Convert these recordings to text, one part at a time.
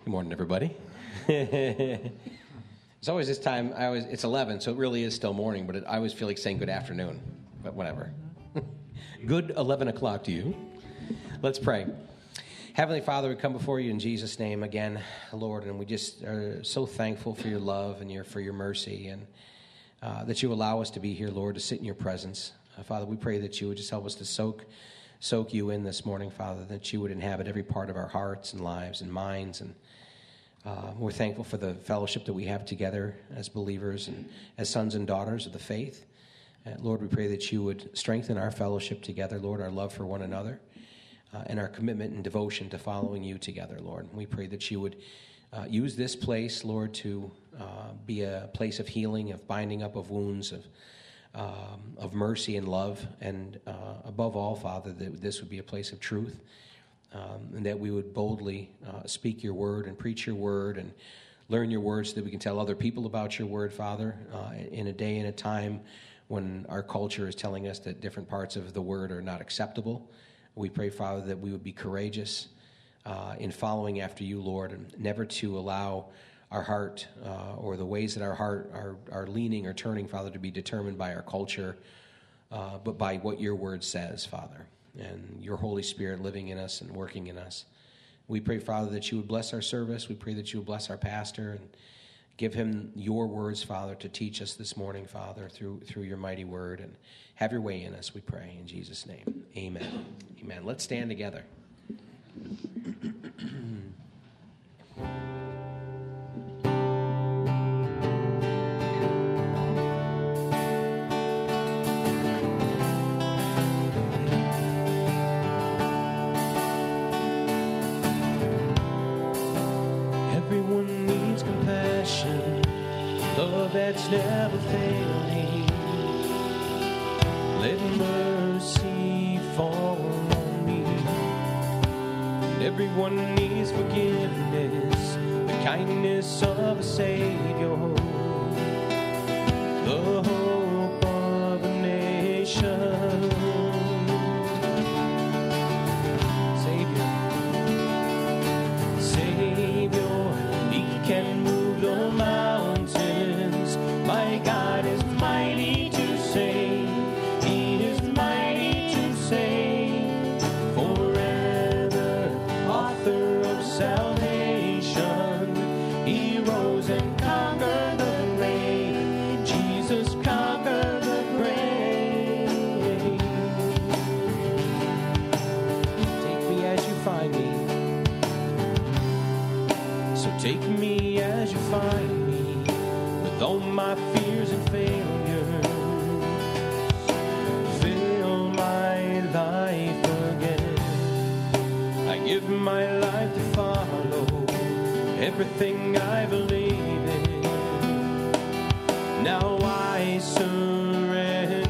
Good morning, everybody. It's always this time. It's 11, so it really is still morning. But I always feel like saying good afternoon. But whatever. Good 11 o'clock to you. Let's pray. Heavenly Father, we come before you in Jesus' name again, Lord, and we just are so thankful for your love and for your mercy, and that you allow us to be here, Lord, to sit in your presence. Father, we pray that you would just help us to soak you in this morning, Father, that you would inhabit every part of our hearts and lives and minds. And we're thankful for the fellowship that we have together as believers and as sons and daughters of the faith. Lord, we pray that you would strengthen our fellowship together, Lord, our love for one another, and our commitment and devotion to following you together, Lord. We pray that you would use this place, Lord, to be a place of healing, of binding up of wounds, of mercy and love, and above all, Father, that this would be a place of truth, and that we would boldly speak your word and preach your word and learn your word so that we can tell other people about your word, Father, in a day and a time when our culture is telling us that different parts of the word are not acceptable. We pray, Father, that we would be courageous in following after you, Lord, and never to allow our heart or the ways that our heart are leaning or turning, Father, to be determined by our culture, but by what your word says, Father, and your Holy Spirit living in us and working in us. We pray, Father, that you would bless our service. We pray that you would bless our pastor and give him your words, Father, to teach us this morning, Father, through your mighty word. And have your way in us, we pray, in Jesus' name. Amen. Amen. Let's stand together. Everyone needs compassion, love that's never failing. Let mercy fall on me. Everyone needs forgiveness, the kindness of a Savior, the hope of a nation. Savior, He can move the mountains. My God is mighty to save. He is mighty to save. Forever, author of salvation. He rose and conquered the grave. Jesus conquered the grave. Take me as you find me. So take me as you find me, with all my fears and failures. Fill my life again. I give my life to follow everything I believe in. Now I surrender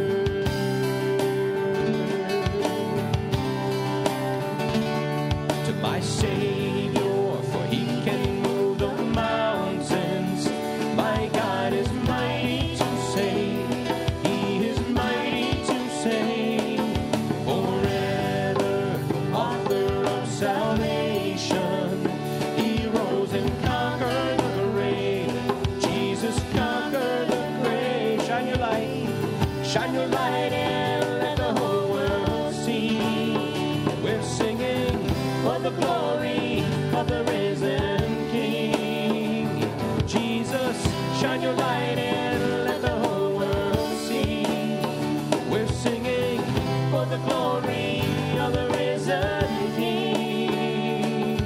to my Savior. He can move the mountains. My God is mighty to save. He is mighty to save. Forever, author of salvation. He rose and conquered the grave. Jesus conquered the grave. Shine your light and let the whole world see. We're singing for the glory of the risen King. Jesus, shine your light and let the whole world see. We're singing for the glory of the risen King.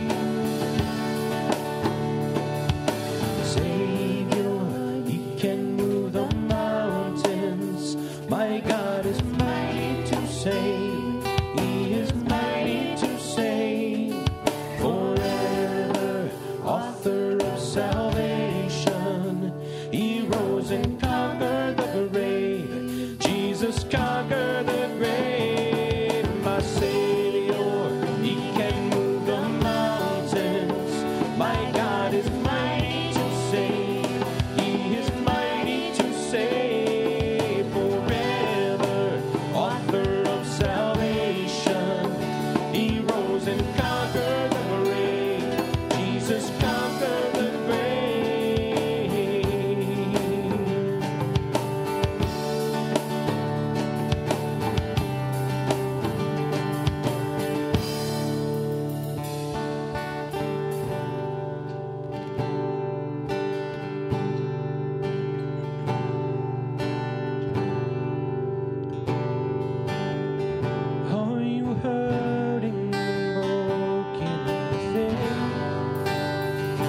Savior, He can move the mountains. My God is mighty to save. He is mighty to save. Forever, author of salvation. He rose and conquered the grave. Jesus conquered the grave. My Savior, He can move the mountains. My God is mighty to save. He is mighty to save. Forever, author of salvation. He rose and conquered the grave. Jesus conquered the grave. Are you hurting and broken within?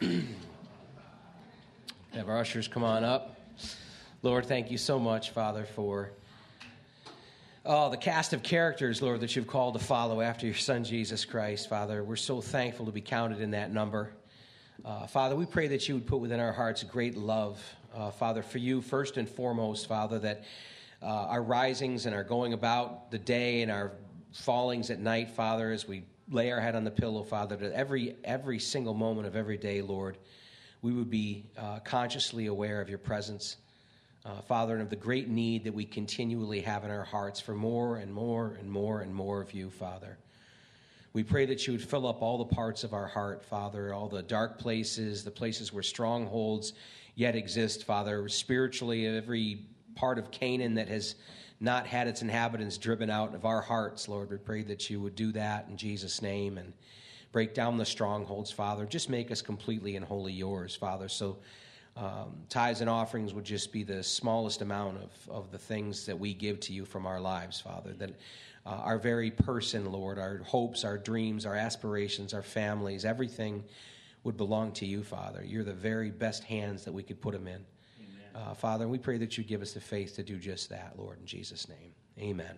Have our ushers come on up. Lord, thank you so much, Father, for the cast of characters, Lord, that you've called to follow after your Son, Jesus Christ, Father. We're so thankful to be counted in that number. Father, we pray that you would put within our hearts great love, Father, for you first and foremost, Father, that our risings and our going about the day and our fallings at night, Father, as we lay our head on the pillow, Father, that every single moment of every day, Lord, we would be consciously aware of your presence, Father, and of the great need that we continually have in our hearts for more and more and more and more of you, Father. We pray that you would fill up all the parts of our heart, Father, all the dark places, the places where strongholds yet exist, Father, spiritually, every part of Canaan that has not had its inhabitants driven out of our hearts, Lord. We pray that you would do that in Jesus' name and break down the strongholds, Father. Just make us completely and wholly yours, Father. So tithes and offerings would just be the smallest amount of the things that we give to you from our lives, Father. That our very person, Lord, our hopes, our dreams, our aspirations, our families, everything would belong to you, Father. You're the very best hands that we could put them in. Father, we pray that you give us the faith to do just that, Lord, in Jesus' name. Amen.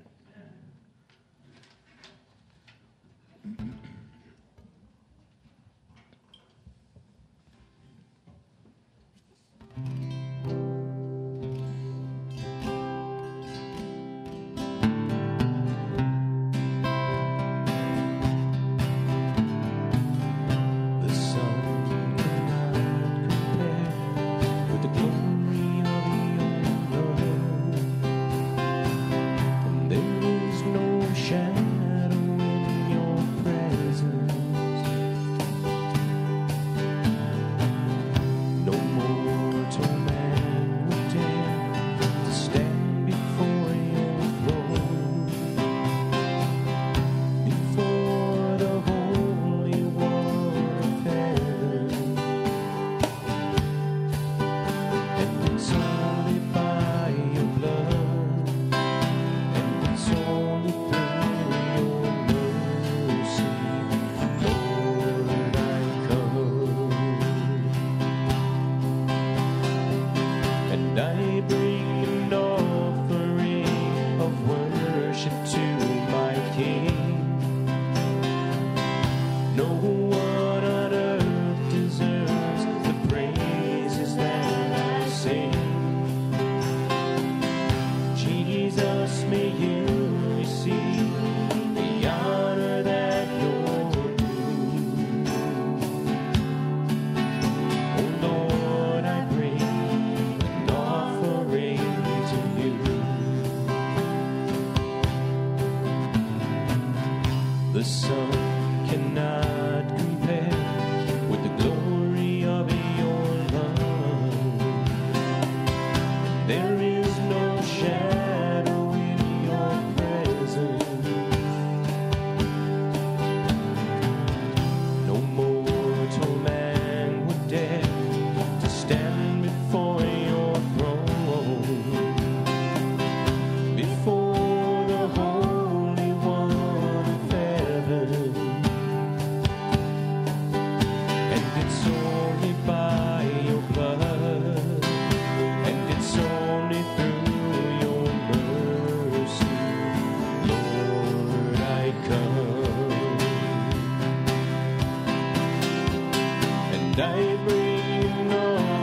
I bring